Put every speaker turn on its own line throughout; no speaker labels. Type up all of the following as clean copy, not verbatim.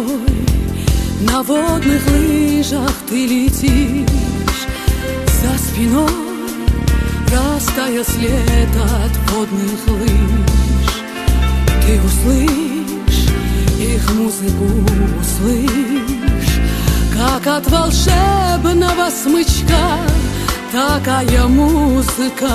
мной на водных лыжах ты летишь, за спиной растая след от водных лыж. Ты услышь их музыку, услышь, как от волшебного смычка такая музыка.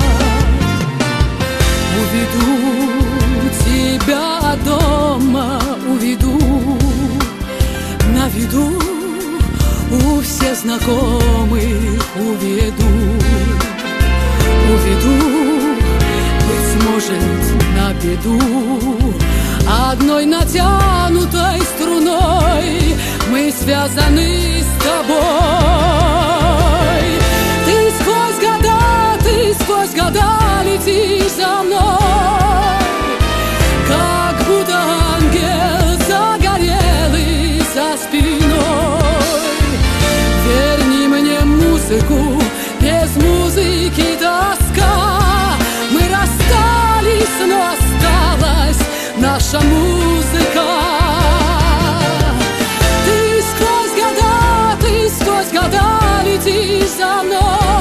Уведу тебя дома, уведу, на виду у всех знакомых уведу. Уведу, быть может, на беду, одной натянутой струной мы связаны с тобой. Ты сквозь года летишь за мной, как будто ангел загорелый за спиной. Верни мне музыку, без музыки тоска. Мы расстались, но осталась наша музыка. Ты сквозь года летишь за мной,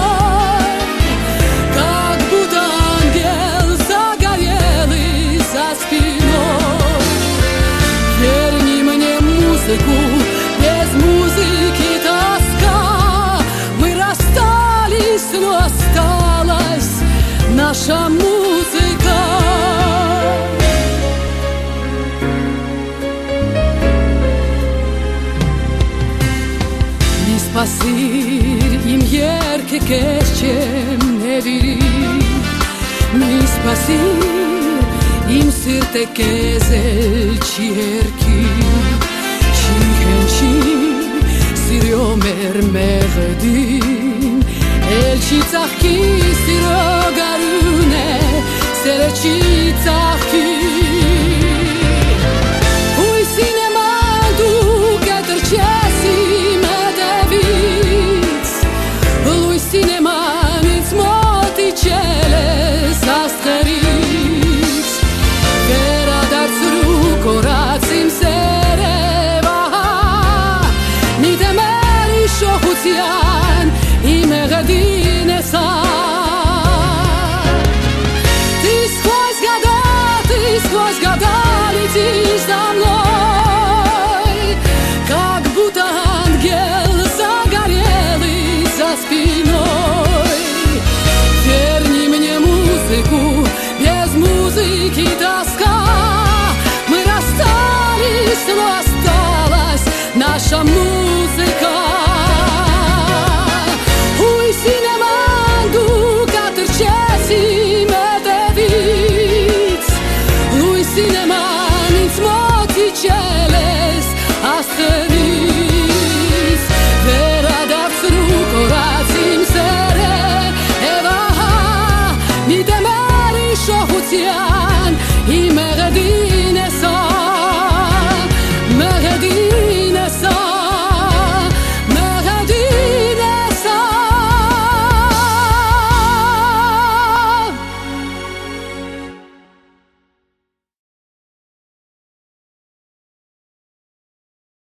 как будто ангел загорелый за спиной. Верни мне музыку, без музыки тоска. Мы расстались, но осталась наша музыка. Pasir im yerke keşem neviri, mis pasir im sirte kezel çierki, çihençi sirio mermerdin, elçi tsahki sirio garune, sereçi tsahki.